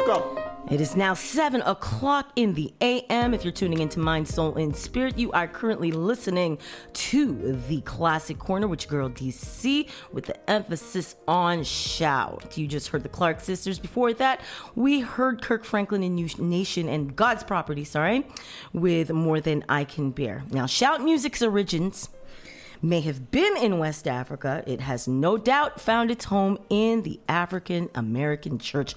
Go. It is now 7 o'clock in the a.m. If you're tuning into Mind, Soul, and Spirit, you are currently listening to the Classic Corner with your girl DC with the emphasis on shout. You just heard the Clark Sisters. Before that, we heard Kirk Franklin and Nation and God's Property, with More Than I Can Bear. Now, shout music's origins may have been in West Africa. It has no doubt found its home in the African American church.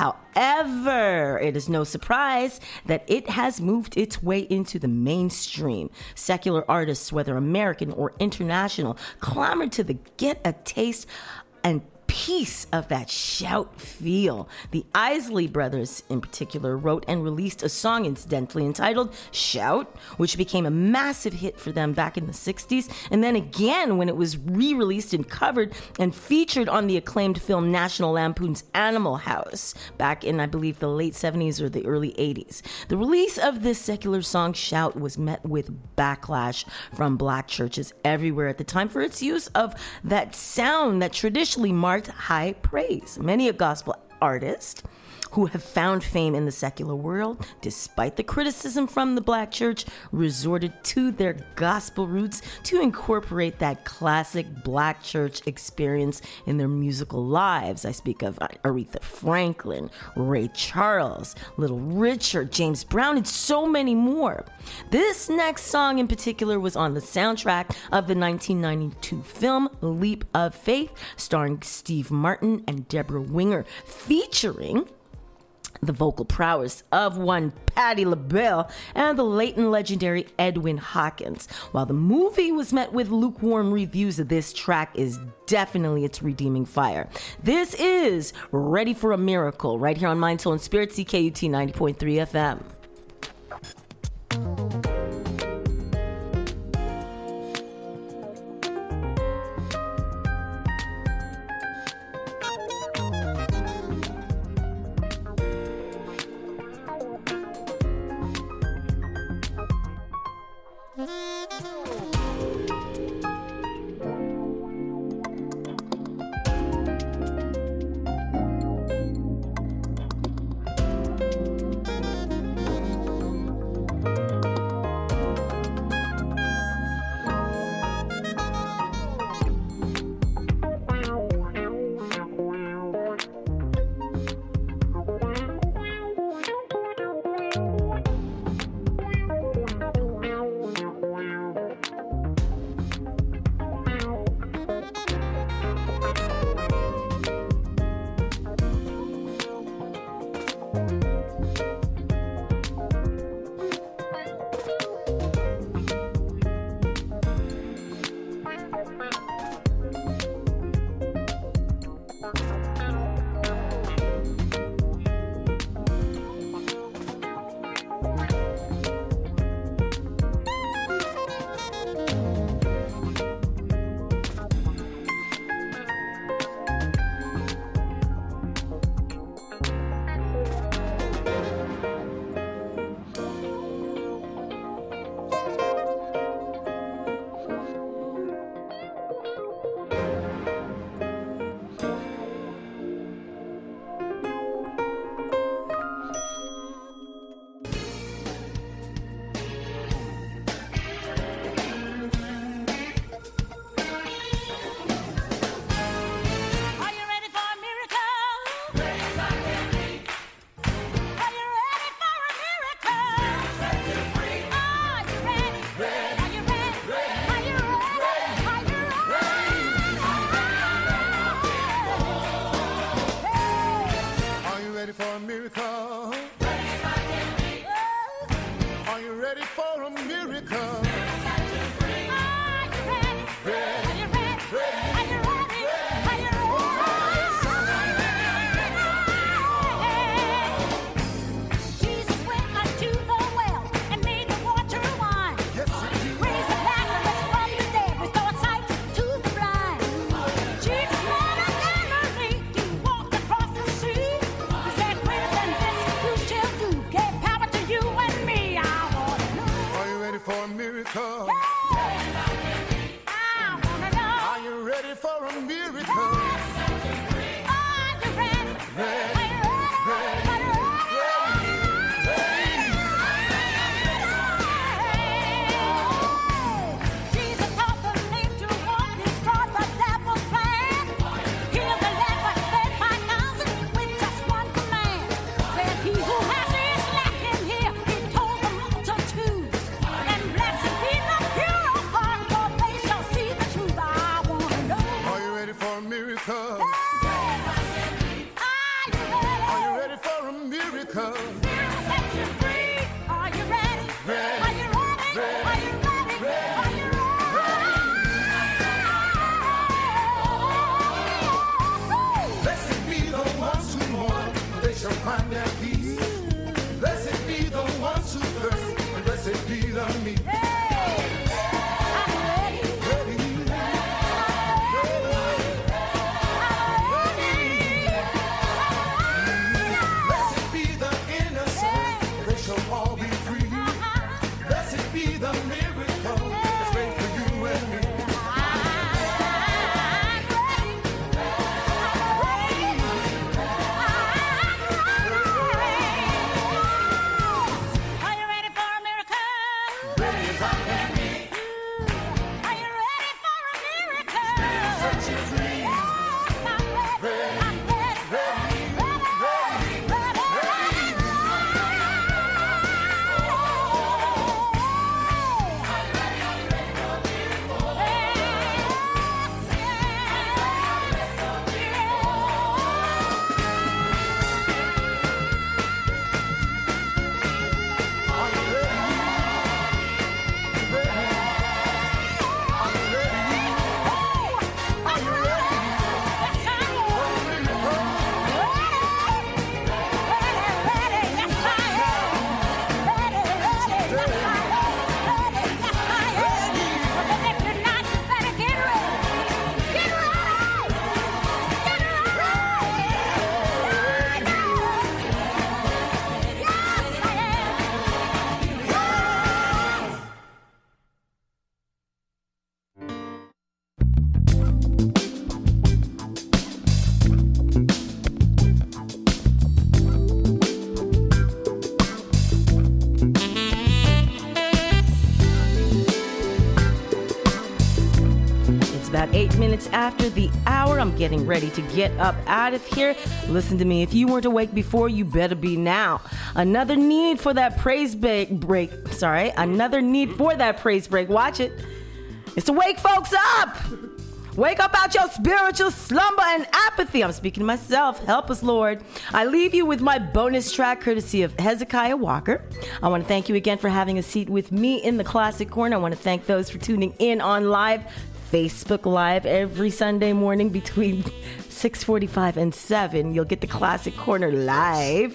However, it is no surprise that it has moved its way into the mainstream. Secular artists, whether American or international, clamored to get a taste and piece of that shout feel. The Isley Brothers, in particular, wrote and released a song incidentally entitled Shout, which became a massive hit for them back in the 60s. And then again, when it was re-released and covered and featured on the acclaimed film National Lampoon's Animal House back in, I believe, the late 70s or the early 80s. The release of this secular song, Shout, was met with backlash from black churches everywhere at the time for its use of that sound that traditionally marked high praise. Many a gospel artist who have found fame in the secular world, despite the criticism from the black church, resorted to their gospel roots to incorporate that classic black church experience in their musical lives. I speak of Aretha Franklin, Ray Charles, Little Richard, James Brown, and so many more. This next song in particular was on the soundtrack of the 1992 film Leap of Faith, starring Steve Martin and Deborah Winger, featuring the vocal prowess of one Patti LaBelle and the late and legendary Edwin Hawkins. While the movie was met with lukewarm reviews, this track is definitely its redeeming fire. This is Ready for a Miracle right here on Mind, Soul, and Spirit, CKUT 90.3 FM. minutes after the hour. I'm getting ready to get up out of here. Listen to me. If you weren't awake before, you better be now. Another need for that praise break. Another need for that praise break. Watch it. It's to wake folks up. Wake up out your spiritual slumber and apathy. I'm speaking to myself. Help us, Lord. I leave you with my bonus track courtesy of Hezekiah Walker. I want to thank you again for having a seat with me in the Classic Corner. I want to thank those for tuning in on live, Facebook Live every Sunday morning between 6:45 and 7. You'll get the Classic Corner live.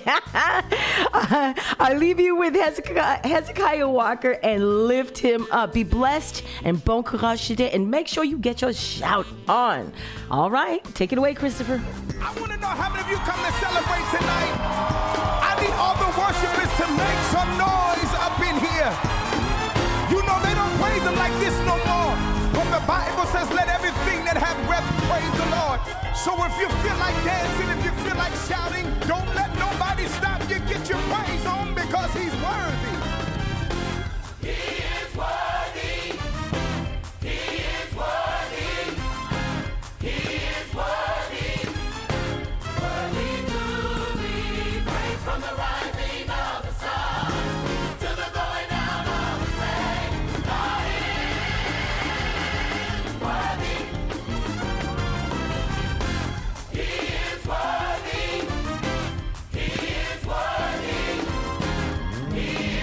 I leave you with Hezekiah Walker and lift him up. Be blessed and bon courage today, and make sure you get your shout on. All right, take it away, Christopher. I want to know how many of you come to celebrate tonight. I need all the worshipers to make some noise up in here. You know they don't praise him like this no more. But the Bible says, let everything that have breath praise the Lord. So if you feel like dancing, if you feel like shouting, don't let nobody stop you. Get your praise on because he's worthy. He is worthy. He is worthy. He is worthy. Worthy to be praised from the rising of the sun to the going down of the same. God is worthy. He is worthy. He is worthy. He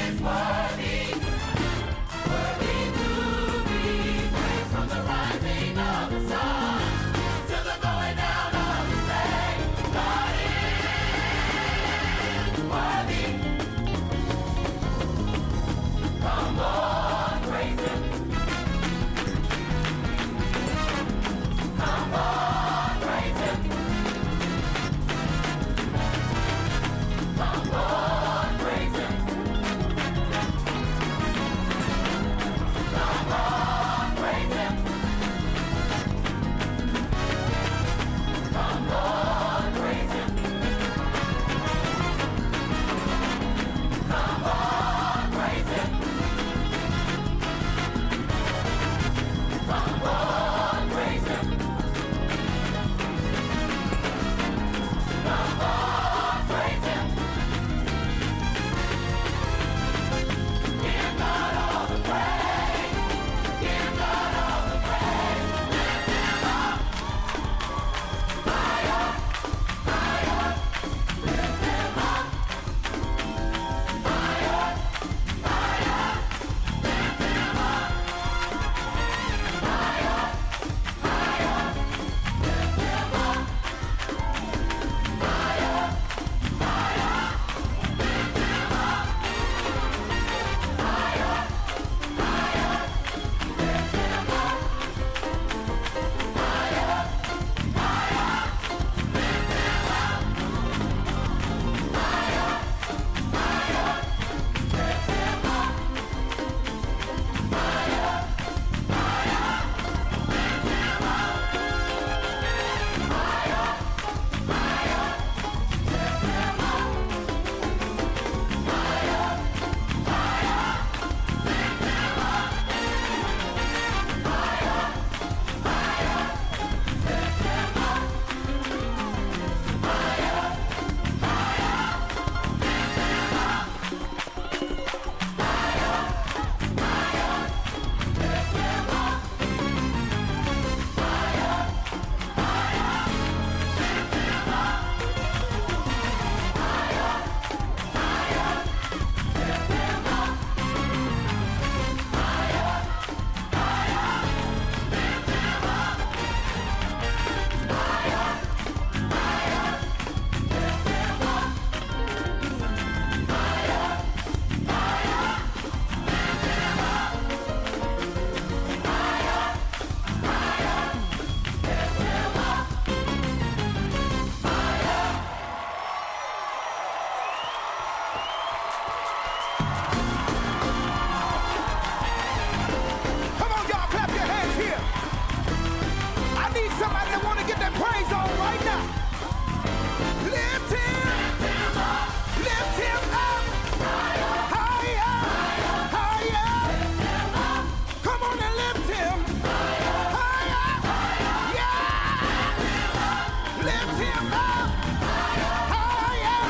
him up. Higher,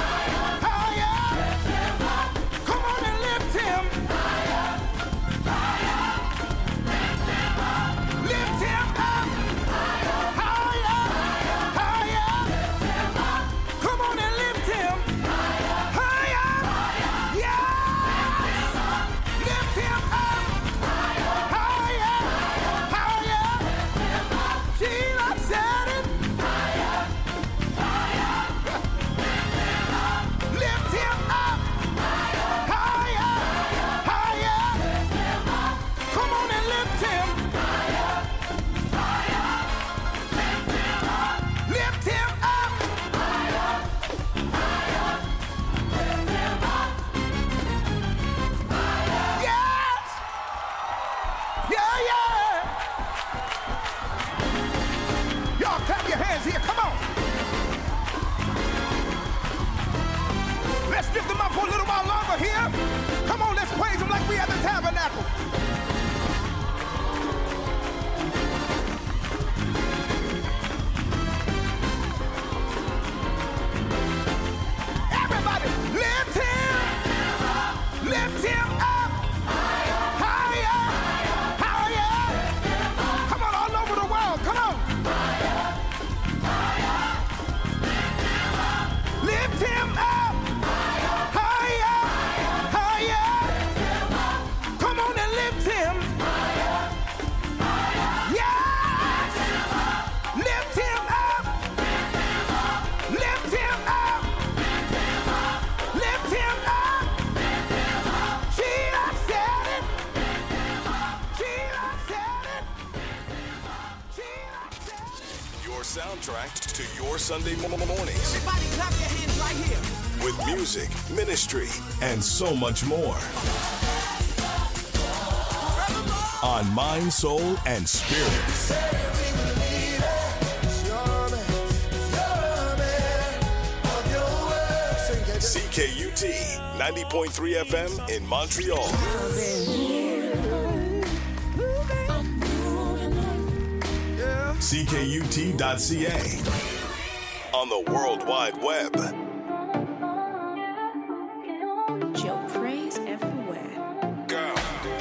higher. Come on and lift him. Lift him up. Higher, higher. Come on and lift him. Higher. Yes. Lift him up. Higher, higher. Jesus said it. Lift him up. Higher, higher. Come on and lift him. Lift him up. Yes. Yeah, yeah. Y'all clap your hands here. Come on. Let's lift them up for a little while longer here. Come on, let's praise him like we at the tabernacle. Everybody, lift him. Lift him up. Higher. Higher. Come on, all over the world. Come on. Lift him up. Higher. Higher. Come on and lift him. Yes. Lift him up. Lift him up. Lift him up. Jesus said it. Jesus said it. Jesus said it. Your soundtrack to your Sunday mornings. Everybody clap your hands right here. With music, ministry, and so much more. On Mind, Soul, and Spirit. CKUT 90.3 FM in Montreal. CKUT.ca. On the World Wide Web. Joe praise everywhere. Go.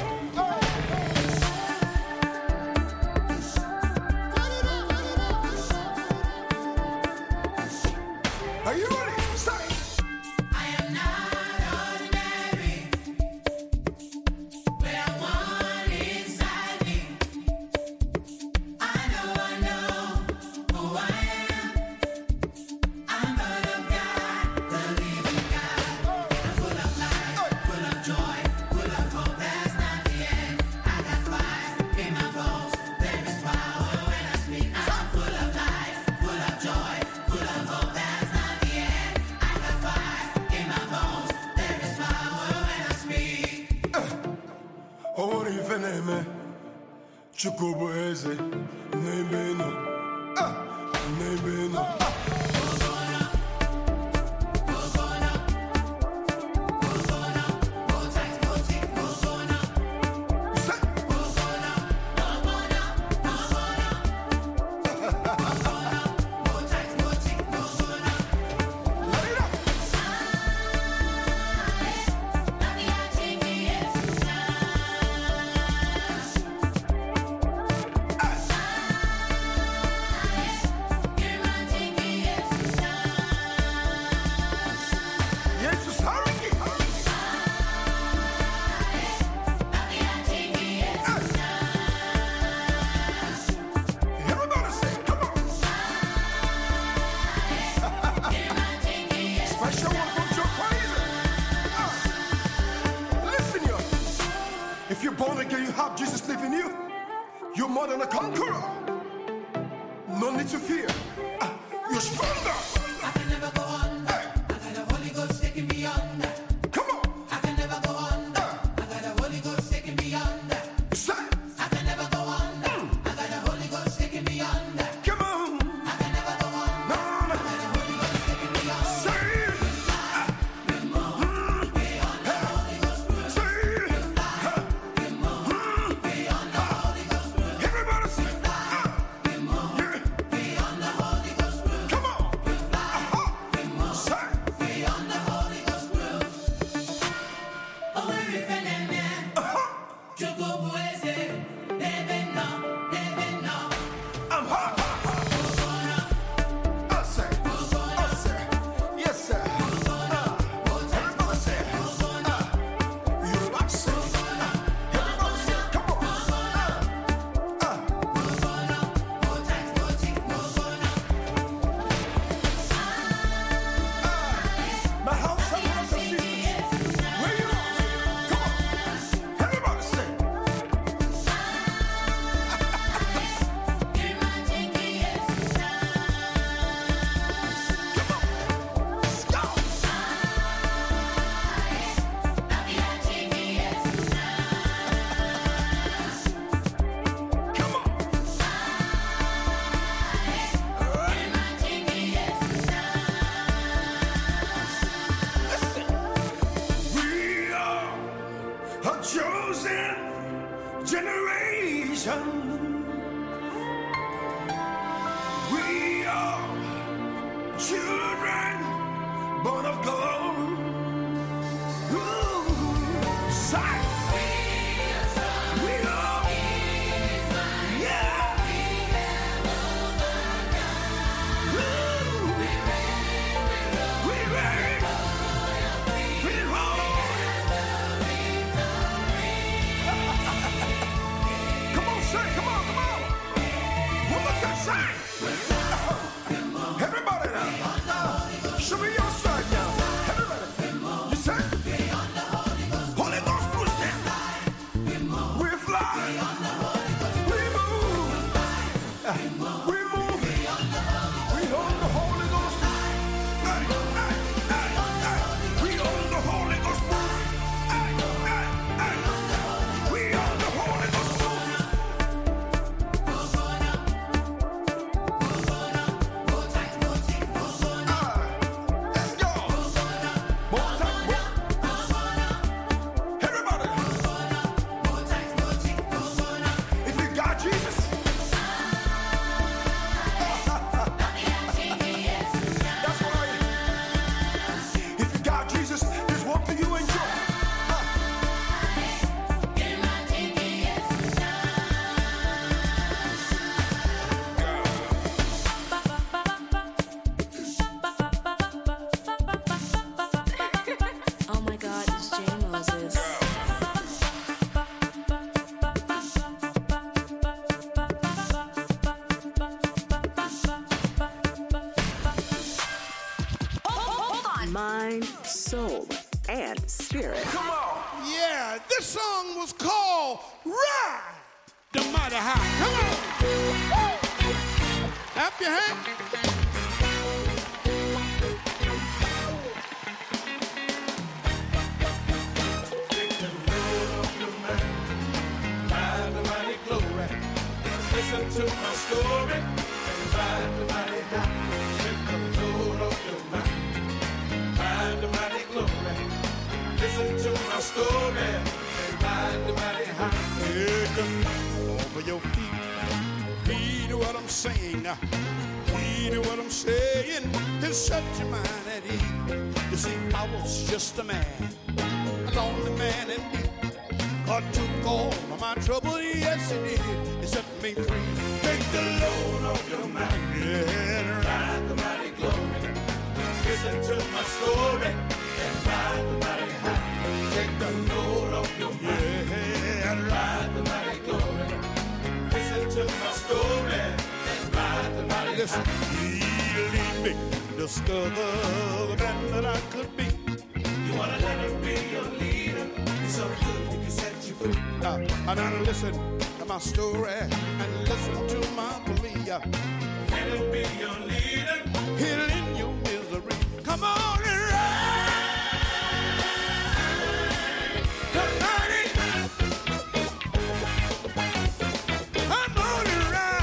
Are you ready? Say. I am not ordinary. We are one inside me. I know who I am. I'm born of God, the living God. I'm full of life, full of joy, full of hope. That's not the end. I got fire in my bones. There is power when I speak. I'm full of life, full of joy, full of hope. That's not the end. I got fire in my bones. There is power when I speak. Ori feneme Chukubu eze Nebeno Nebeno Jesus Hariki Everybody say, come on. Special one from Joe Crazy. Listen here. If you're born again, you have Jesus live in you. You're more than a conqueror. No need to fear. You're stronger. I can never go under. Hey, I got the Holy Ghost taking me under. come on. I can never go under. I got the Holy Ghost taking me under. Say, I can never go under. I got the Holy Ghost taking me under. come on. I can never go under. No, no, no. I got the Holy Ghost taking me under. Say it. Say it. Everybody say, yeah. Come on. salvation. We are children born of God. Ooh, sight. We are, yeah. Ooh, we reign. We come on, say, come on, come on. What was that say? Everybody now. Show me your side now. Everybody. You say? Holy Ghost push down. We fly. We move. We move. We on the Holy Ghost. Hey, hey, hey, hey. We on the Holy Ghost move. Hey, hey, hey. We on the Holy Ghost move. Let's go. More time, everybody. If you got Jesus, that's right. If you got Jesus, there's one thing you enjoy. Oh my God, it's Jay Moses. Mind, soul, and spirit. Come on. Yeah, this song was called Ride the Mighty High. Come on. Clap your hands. Take the load off your mind. Ride the mighty glory. Listen to my story and ride the mighty high. Take the load off your mind. Ride the mighty glory. Listen to my story and ride the mighty high. Take them over your feet. Read what I'm saying. Read what I'm saying. And set your mind at ease. You see, I was just a man, a lonely man indeed. God took all of my trouble, yes He did. He set me free. Take the load off your mind. Yeah, ride the mighty glory. Listen to my story and ride the mighty high. Take the load off your mind. Yeah, ride the mighty glory. Listen to my story and ride the mighty high. Listen, He lead me, discover the man that I could be. You wanna let Him be your leader? He's so good He can set you free. Now listen to my story and listen to my plea. Let Him be your leader. He'll end your misery. Come on and ride the mighty. Come on and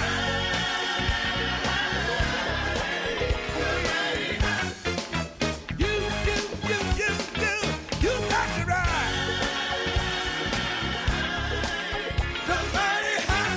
ride. You got to ride the mighty high.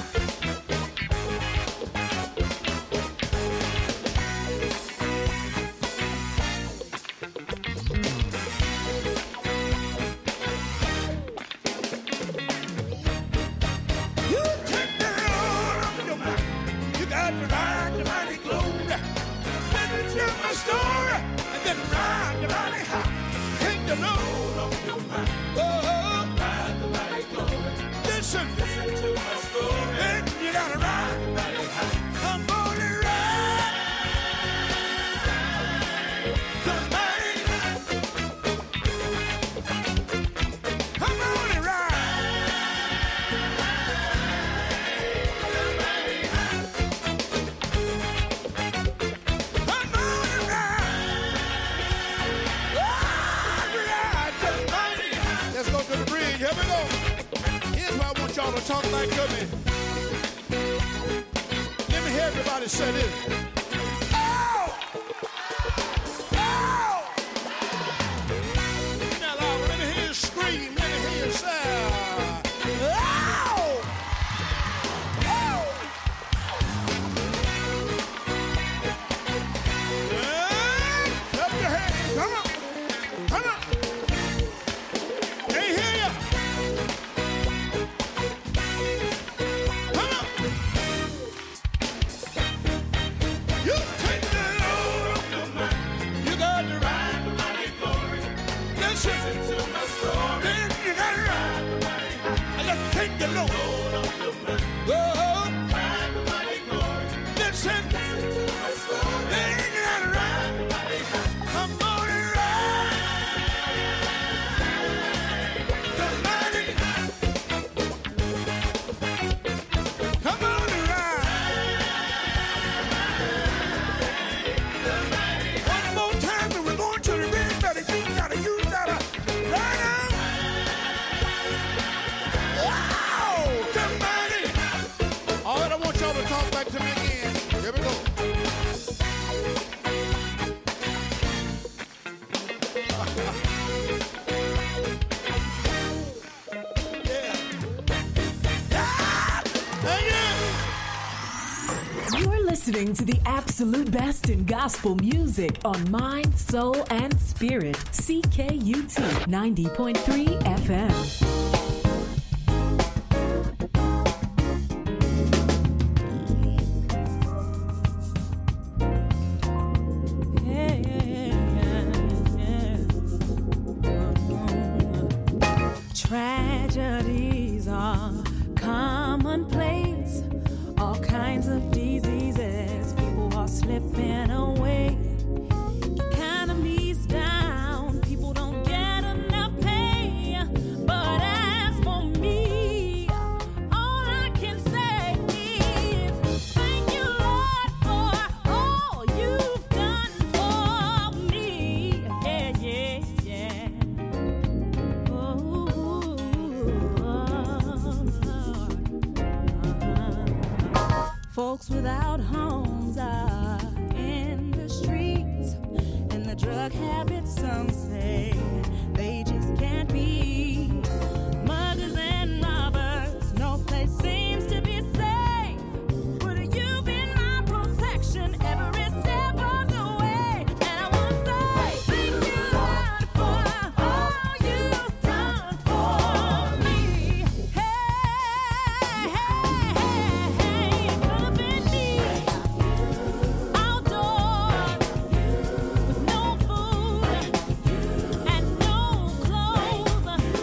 You take the road off your mind. You got to ride the mighty glory. Listen to my story and then ride the mighty high. Take the road off your mind. Oh, ride the mighty glory. Listen to my story. And you gotta ride the mighty high. Come on and ride the mighty high. Come on and ride the mighty high. Come on and ride the mighty high. Let's go to the bridge. Here we go. Here's why I want y'all to talk like me. Let me hear everybody say this. Oh! Oh! Now, let me hear you scream. Let me hear you say, oh! listening to the absolute best in gospel music on Mind, Soul, and Spirit. CKUT 90.3 FM. Tragedies are commonplace. All kinds of diseases. People are slipping away. Economy's down. People don't get enough pay. But as for me, all I can say is thank you, Lord, for all you've done for me. Yeah, yeah, yeah. Folks without homes are in the streets, and the drug habits, some say they just can't be. Muggers and robbers, no place seems to be safe. But you've been my protection every step of the way. And I want to say thank you, Lord, for all you've done for me. Hey, hey, hey, hey, covered me outdoors with no food and no clothes.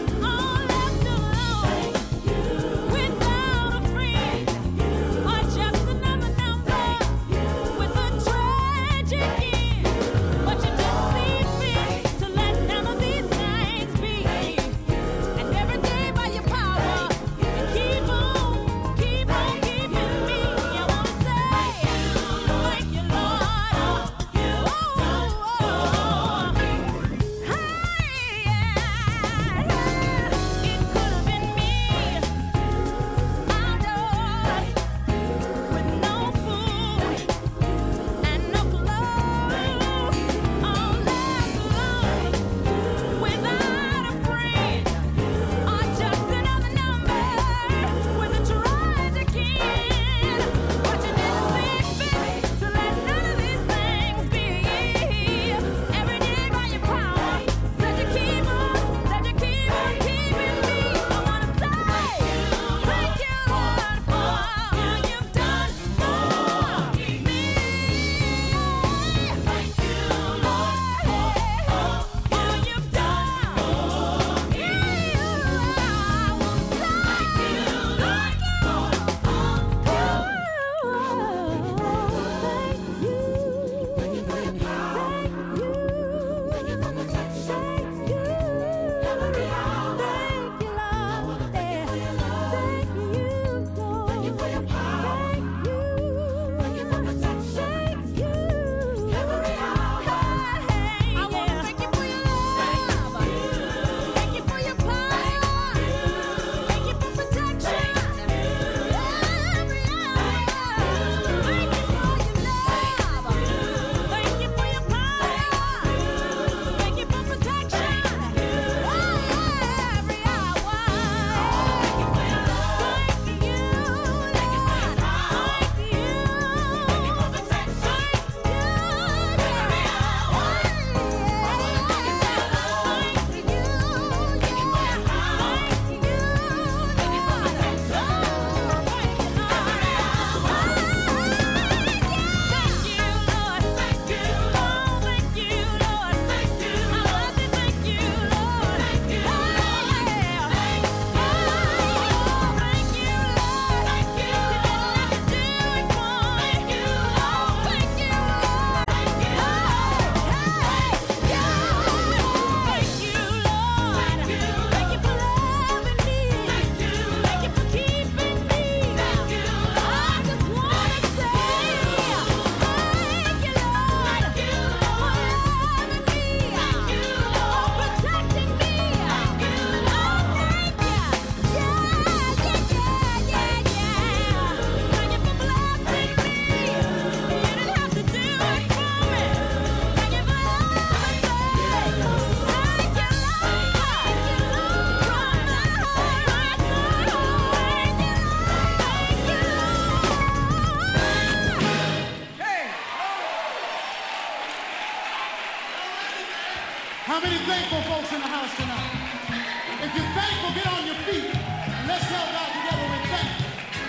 How many thankful folks in the house tonight? If you're thankful, get on your feet. And let's tell God together we're thankful.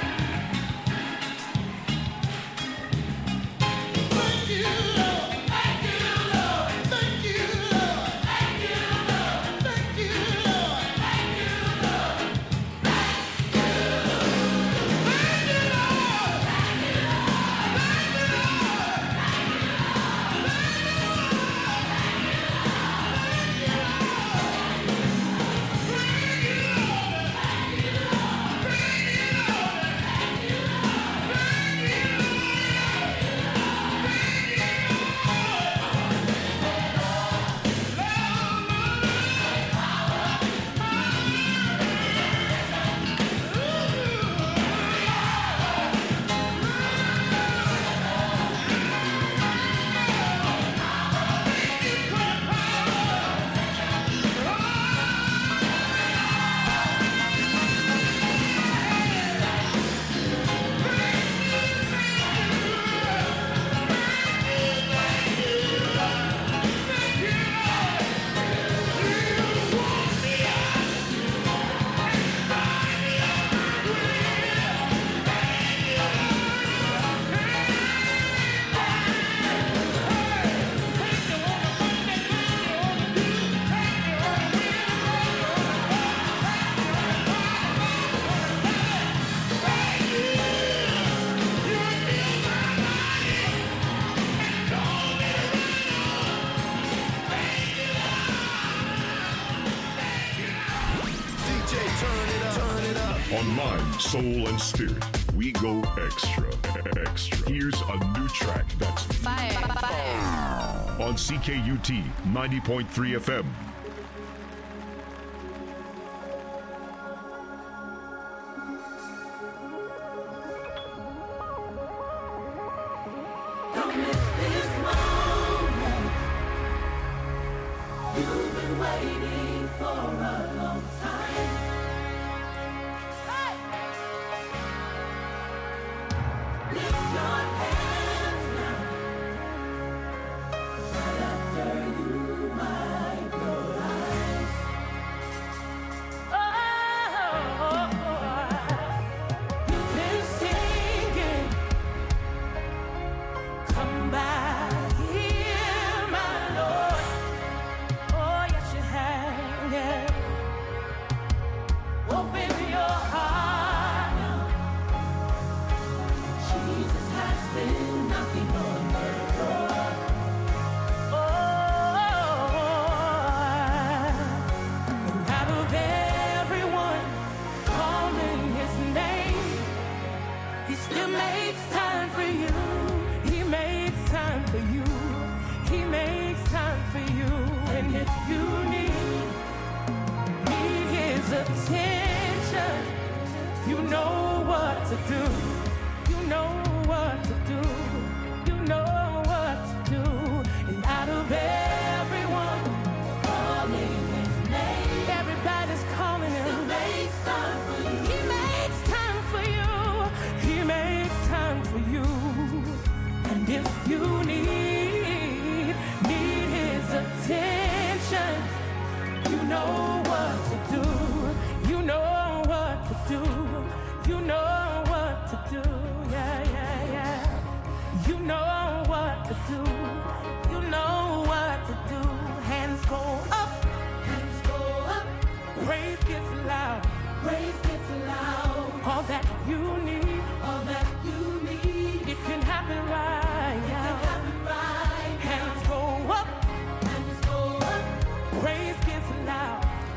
Thank you, Lord. Thank you, Lord. Thank you, Lord. Thank you, Lord. Thank you, Lord. Thank you, Lord. Thank you, Lord. Thank you, Lord. Thank you, On Mind, Soul, and Spirit, we go extra. Here's a new track that's fire. On CKUT 90.3 FM. Don't miss this moment. You've been waiting for a long time. Lift your hands now. Right after you wipe your eyes. You've been singing. Come back here, my Lord. Oh, yes, you have. Yeah. Open your heart now. Jesus has been knocking on the door. And out of everyone calling his name, he still makes time for you. He makes time for you. He makes time for you. And if you need his attention, you know what to do. You know what to do. You know what to do. And out of everyone calling his name, everybody's calling him. He makes time for you. He makes time for you. He makes time for you. And if you need his attention, you know what to do. You know what to do. You know what to do. Yeah, yeah, yeah. You know what to do. You know what to do. Hands go up. Hands go up. Praise gets loud. Praise gets loud. All that you need. All that you need. It can happen right now. It can happen right now. Hands go up. Hands go up. Praise gets loud.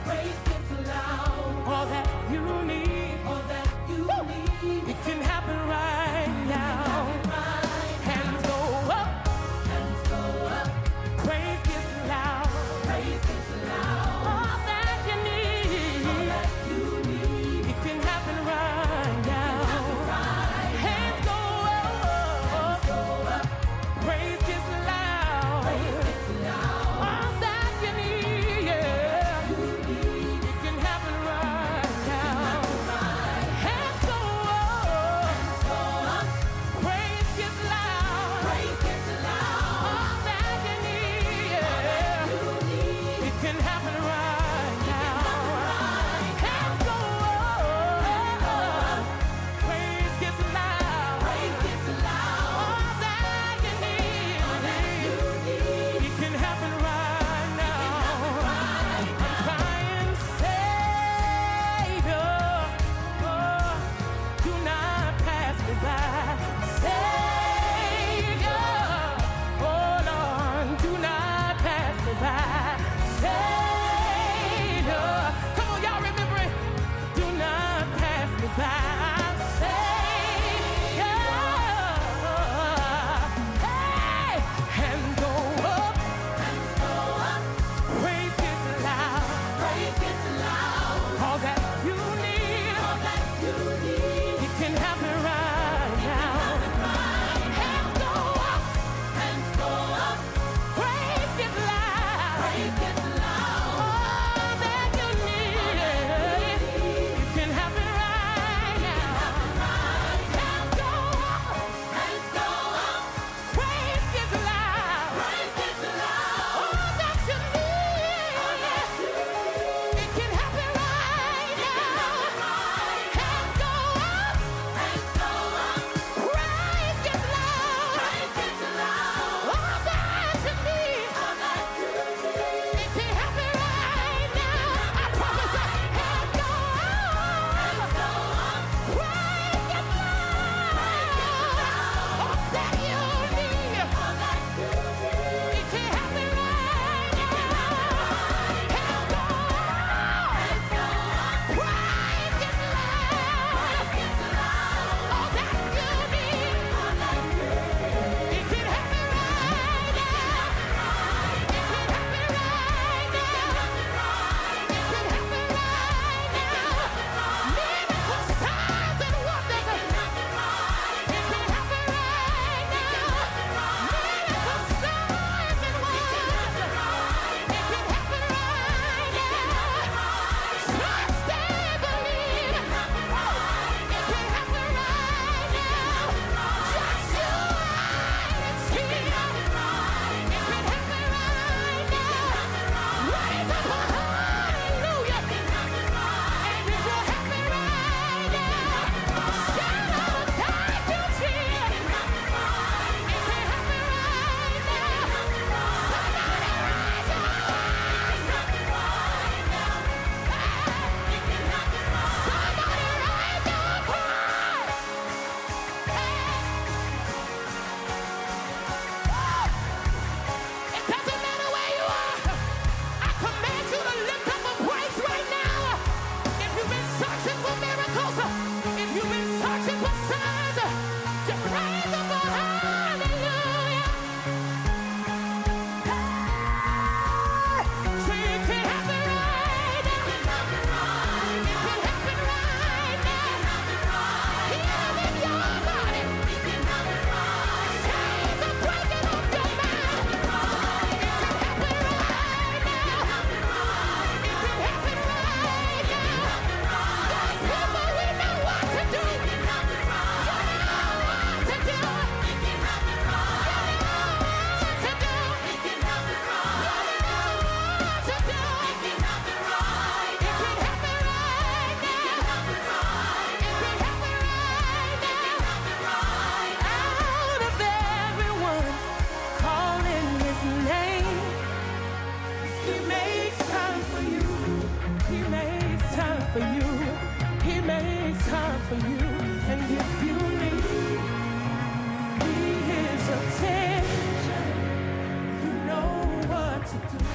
for you. He makes time for you. And if you need his attention, you know what to do.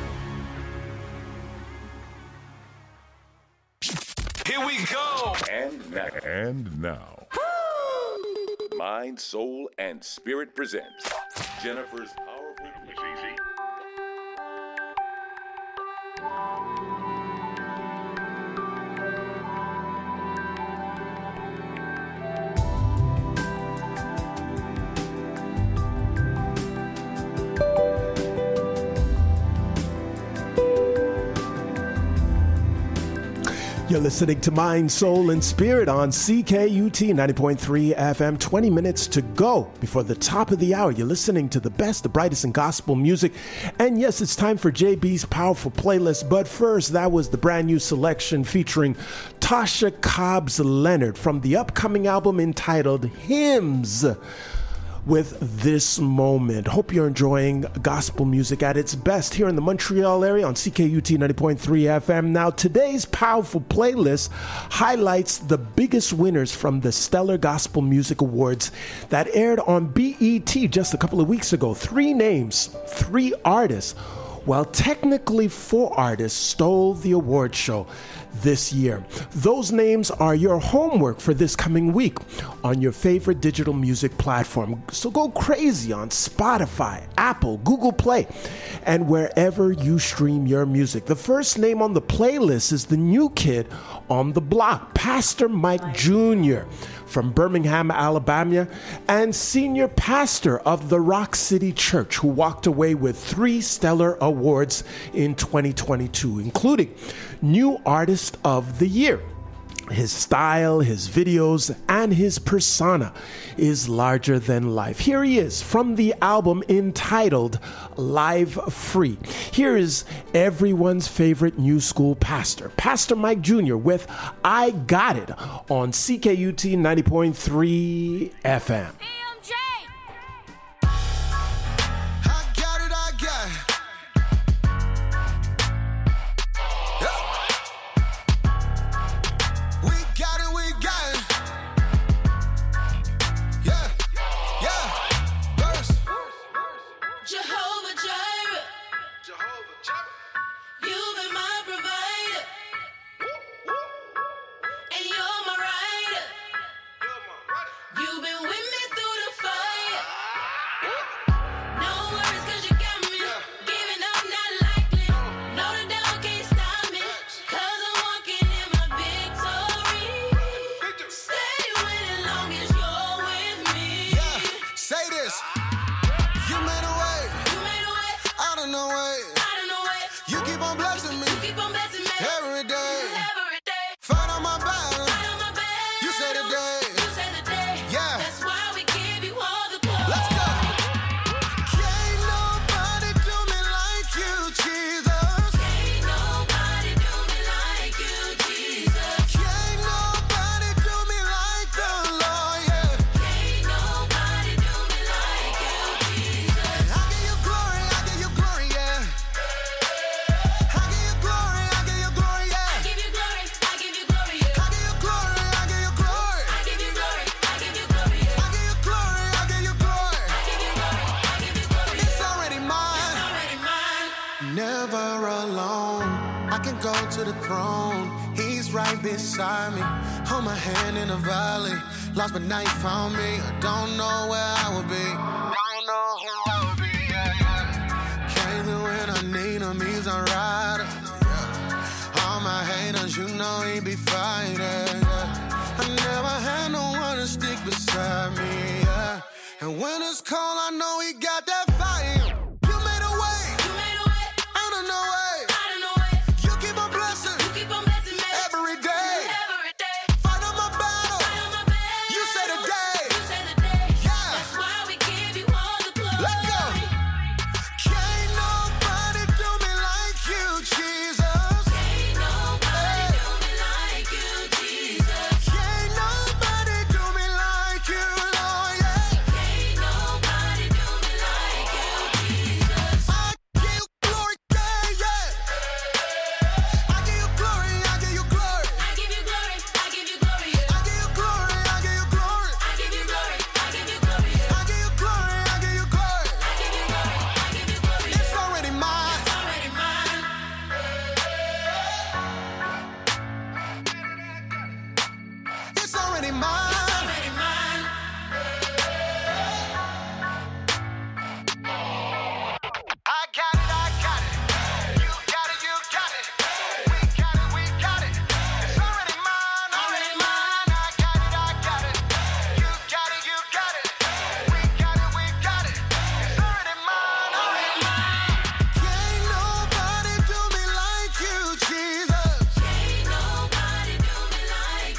Here we go. And now. Mind, Soul, and Spirit presents Jennifer's Powerful Easy. You're listening to Mind, Soul, and Spirit on CKUT 90.3 FM. 20 minutes to go before the top of the hour. You're listening to the best, the brightest in gospel music. And yes, it's time for JB's Powerful Playlist. But first, that was the brand new selection featuring Tasha Cobbs Leonard from the upcoming album entitled Hymns with This Moment. Hope you're enjoying gospel music at its best here in the Montreal area on CKUT 90.3 FM. Now, today's Powerful Playlist highlights the biggest winners from the Stellar Gospel Music Awards that aired on BET just a couple of weeks ago. 3 names, 3 artists. Well, technically 4 artists stole the award show this year. Those names are your homework for this coming week on your favorite digital music platform. So go crazy on Spotify, Apple, Google Play, and wherever you stream your music. The first name on the playlist is the new kid on the block, Pastor Mike Jr. from Birmingham, Alabama, and senior pastor of the Rock City Church, who walked away with 3 stellar awards in 2022, including New Artist of the Year. His style, his videos, and his persona is larger than life. Here he is from the album entitled Live Free. Here is everyone's favorite new school pastor, Pastor Mike Jr. with I Got It on CKUT 90.3 FM. Lost but now you found me. I don't know where I would be. Don't know who I would be. Came through when I need him. He's a rider. All my haters, you know he be fighting. I never had no one to stick beside me. And when it's cold, I know he got that fire. You made a way. Out of no way. You keep on blessing. Me every day.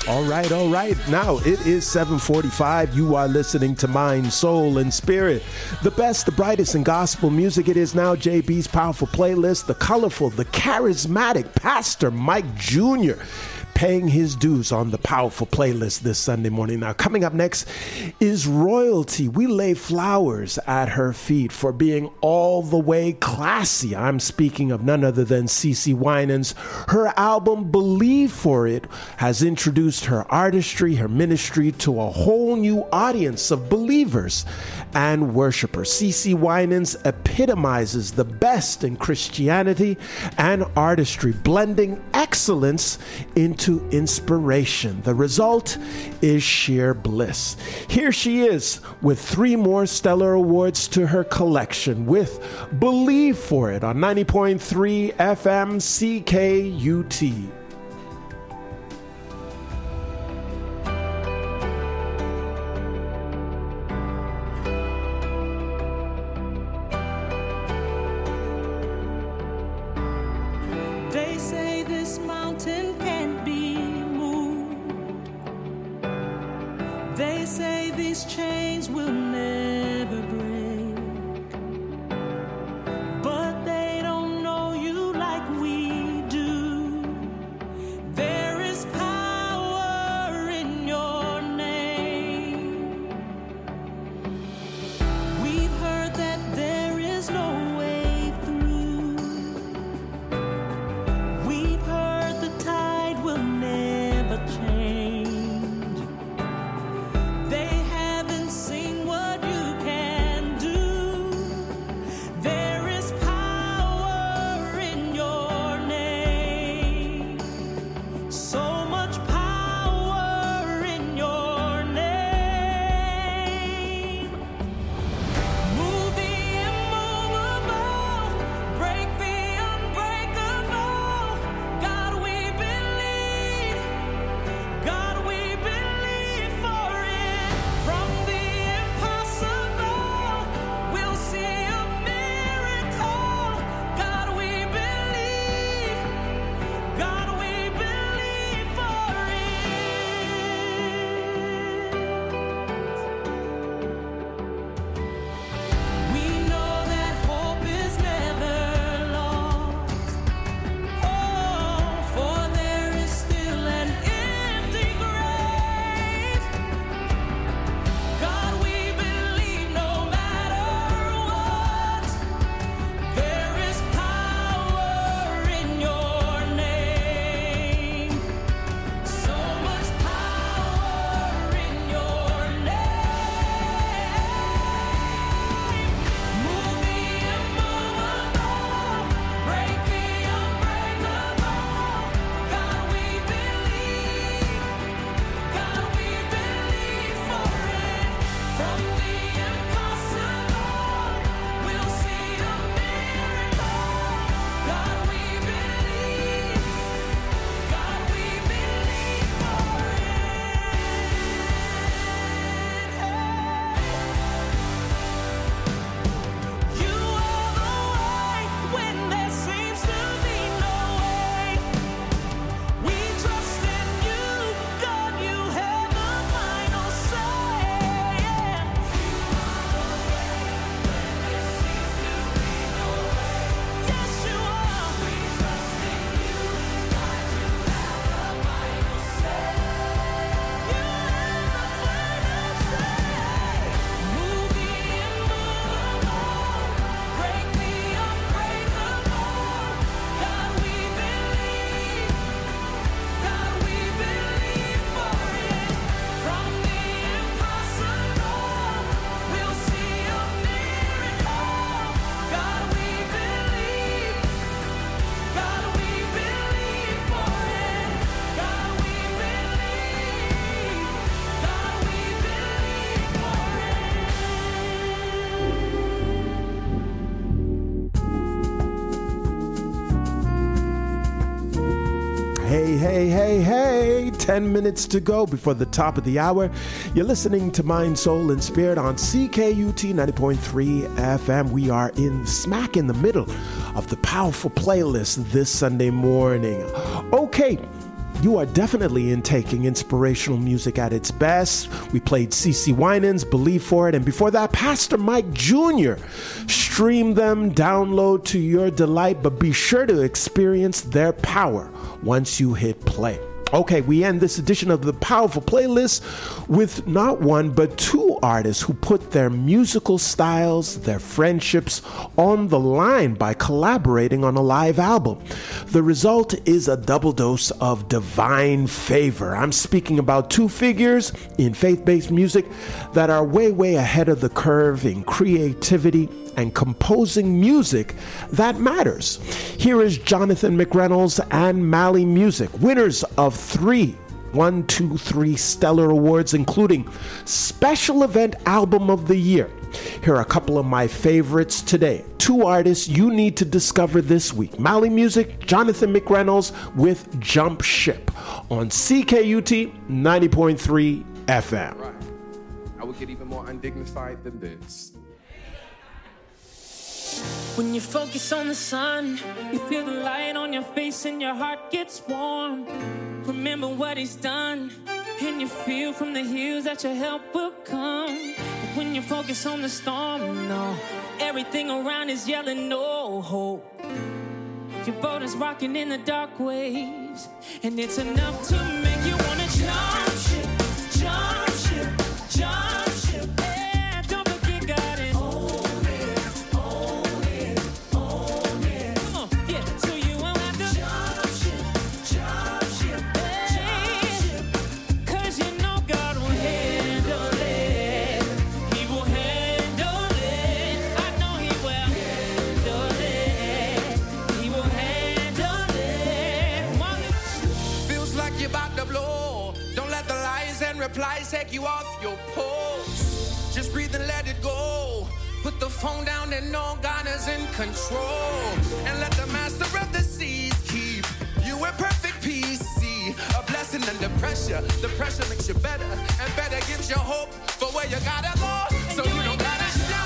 All right. Now it is 7:45. You are listening to Mind, Soul, and Spirit. The best, the brightest in gospel music. It is now JB's Powerful Playlist. The colorful, the charismatic Pastor Mike Jr. paying his dues on the Powerful Playlist this Sunday morning. Now, coming up next is Royalty. We lay flowers at her feet for being all the way classy. I'm speaking of none other than CeCe Winans. Her album, Believe For It, has introduced her artistry, her ministry to a whole new audience of believers and worshipers. CeCe Winans epitomizes the best in Christianity and artistry, blending excellence into inspiration. The result is sheer bliss. Here she is with 3 more stellar awards to her collection with Believe For It on 90.3 FM CKUT. They say this mountain can't be moved. They say these chains will never break. But they don't know you like we do. There is power in your name. We've heard that there is no way through. We've heard the tide will never change. They haven't seen what you can do. There is power in your name. So much power in your name. Move the immovable, break the unbreakable. God, we believe. God, we believe for it. From the impossible, we'll see a miracle. God, we believe. God, we believe for it. We know that hope is never lost. Oh, for there is still an empty grave. God, we believe no matter what, there is power in your name. So much power in your name. Move the immovable, break the unbreakable. God, we believe. God, we believe for it. From the impossible, we'll see a miracle. God, we believe. God, we believe for it. You are the way when there seems to be no way. We trust in you, God, you have the final say. Yes, you are. We trust in you, God, you have the final say. You have the final say. Move the immovable, break the unbreakable. God, we believe. God, we believe for it. From the impossible, we'll see a miracle. God, we believe. God, we believe for it. God, we believe. God, we believe for Hey, 10 minutes to go before the top of the hour. You're listening to Mind, Soul, and Spirit on CKUT 90.3 FM. We are smack in the middle of the Powerful Playlist this Sunday morning. Okay, you are definitely intaking inspirational music at its best. We played CeCe Winans, Believe For It, and before that, Pastor Mike Jr. Stream them, download to your delight, but be sure to experience their power once you hit play. Okay, we end this edition of the Powerful Playlist with not one, but two artists who put their musical styles, their friendships on the line by collaborating on a live album. The result is a double dose of divine favor. I'm speaking about two figures in faith-based music that are way ahead of the curve in creativity and composing music that matters. Here is Jonathan McReynolds and Mali Music, winners of 3 Stellar Awards, including Special Event Album of the Year. Here are a couple of my favorites today. Two artists you need to discover this week. Mali Music, Jonathan McReynolds with Jump Ship on CKUT 90.3 FM. Right. I would get even more undignified than this. When you focus on the sun, you feel the light on your face and your heart gets warm. Remember what he's done, and you feel from the hills that your help will come. But when you focus on the storm, no, everything around is yelling no hope. Your boat is rocking in the dark waves, and it's enough to make you wanna jump ship, jump ship, jump ship. Yeah, don't forget God is replies take you off your post. Just breathe and let it go. Put the phone down and know God is in control. And let the master of the seas keep you in perfect peace. See, a blessing under pressure. The pressure makes you better, and better gives you hope for where you gotta go. So you don't gotta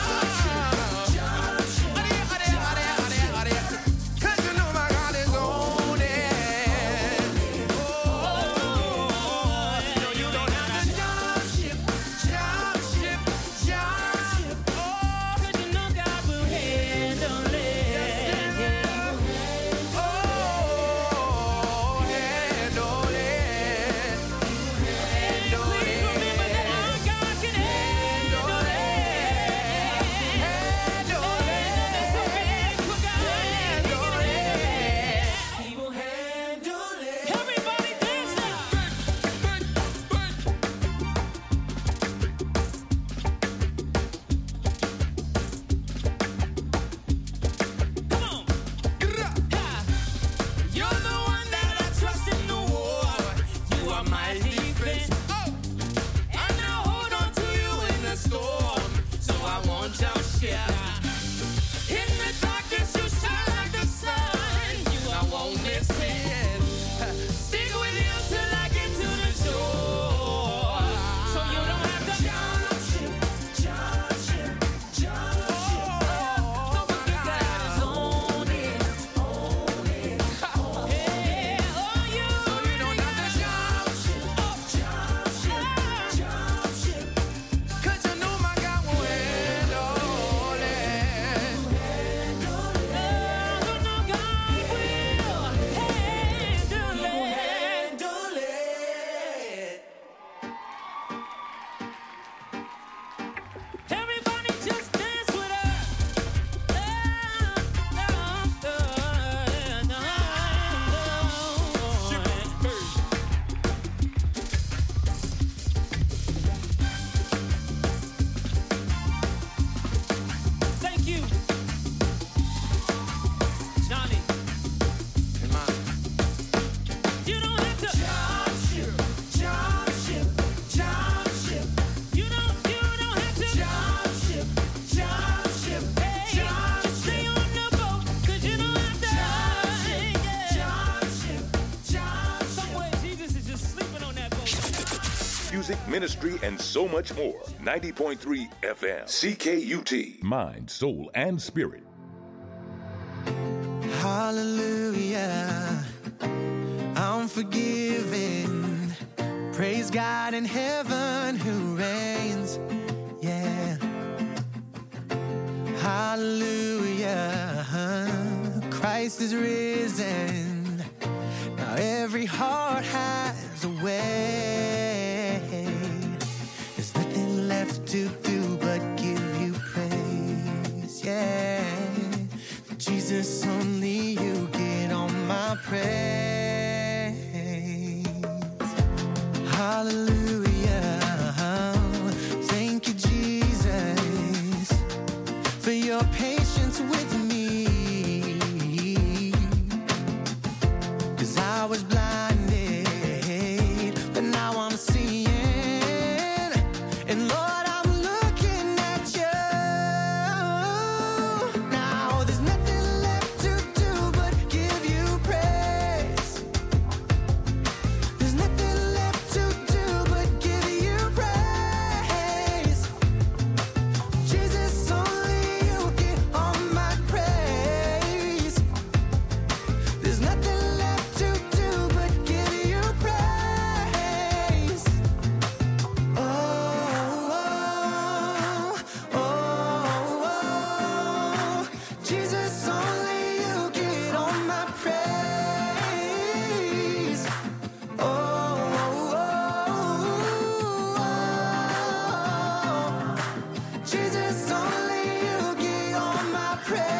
Ministry, and so much more. 90.3 FM. CKUT. Mind, soul, and spirit. Hallelujah. I'm forgiven. Praise God in heaven who reigns. Yeah. Hallelujah. Christ is risen. Now every heart has a way. There's nothing left to do but give you praise. Yeah. Jesus, only you get all my praise. Hallelujah. Thank you, Jesus, for your patience with me. 'Cause I was blinded, but now I'm seeing. And Lord, I'm looking at you. Now there's nothing left to do but give you praise. There's nothing left to do but give you praise. Jesus, only you get all my praise. There's nothing left to do but give you praise. Oh, oh, oh, oh. Jesus, only you get all my praise. Oh, oh, oh. Jesus, only you get all my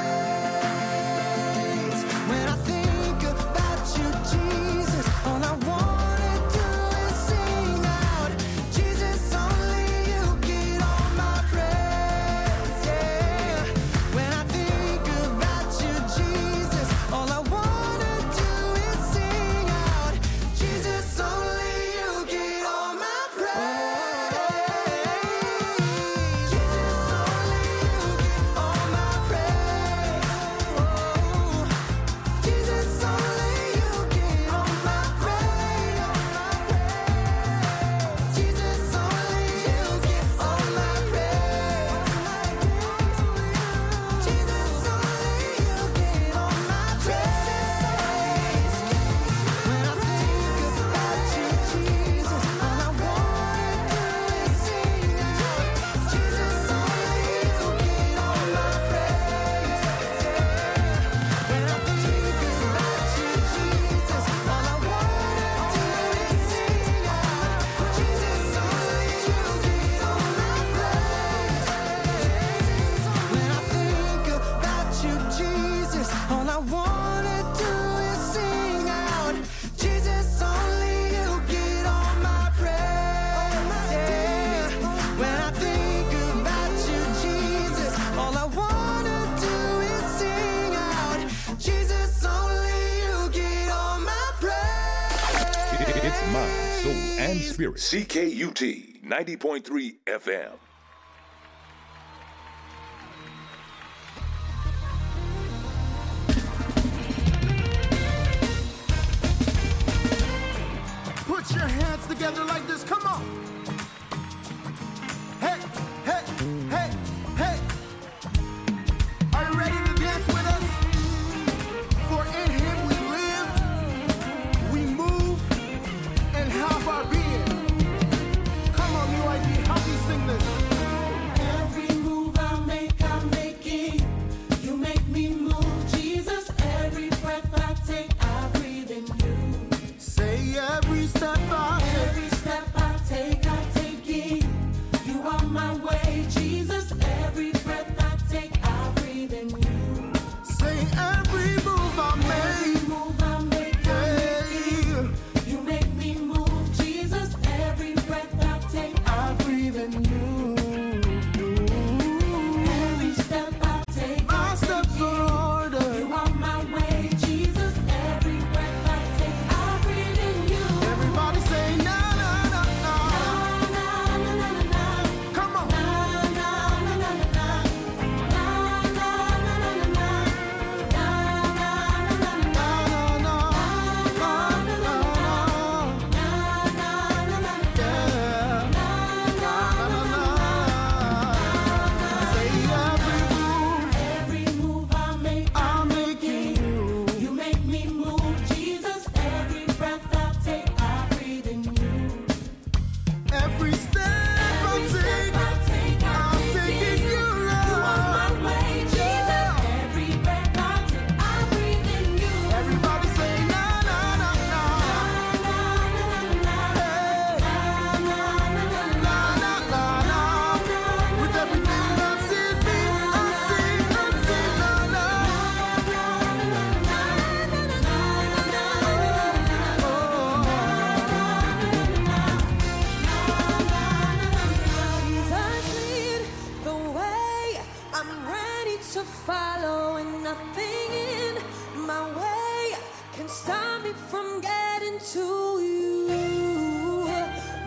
praise. When I think about you, Jesus, all I wanna do is sing out. Jesus, only you get all my praise. Yeah. When I think about you, Jesus, all I wanna do is sing out. Jesus, only you get all my praise. Jesus, only you get all my praise. Jesus, only you get all my praise. Jesus, only you get all my praise. Jesus, only you get all my praise. When I think about you, Jesus, all I wanna do is sing out. Jesus, only you get all my praise. When I think about you, Jesus, all I wanna do is sing out. Jesus, only you get all my praise. When I think about you, Jesus, all I wanna do is sing out. Jesus, only you get all my praise. When I think about you, Jesus, all I wanna do is sing out. Jesus, only you get all my praise. It's Mind, Soul, and Spirit. CKUT 90.3 FM. Put your hands together like this. Come on. Hey, hey, hey, hey. Are you ready to dance with us? For in him we live, we move, and have our being. Come on, new ID. Help me sing this.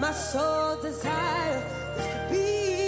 My sole desire is to be